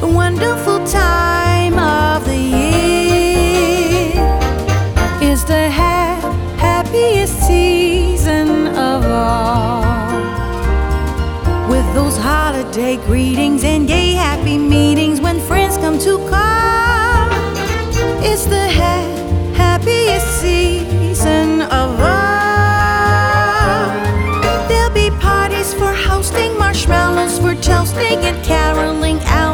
a wonderful time of the year. It's the happiest season of all, with those holiday greetings and gay happy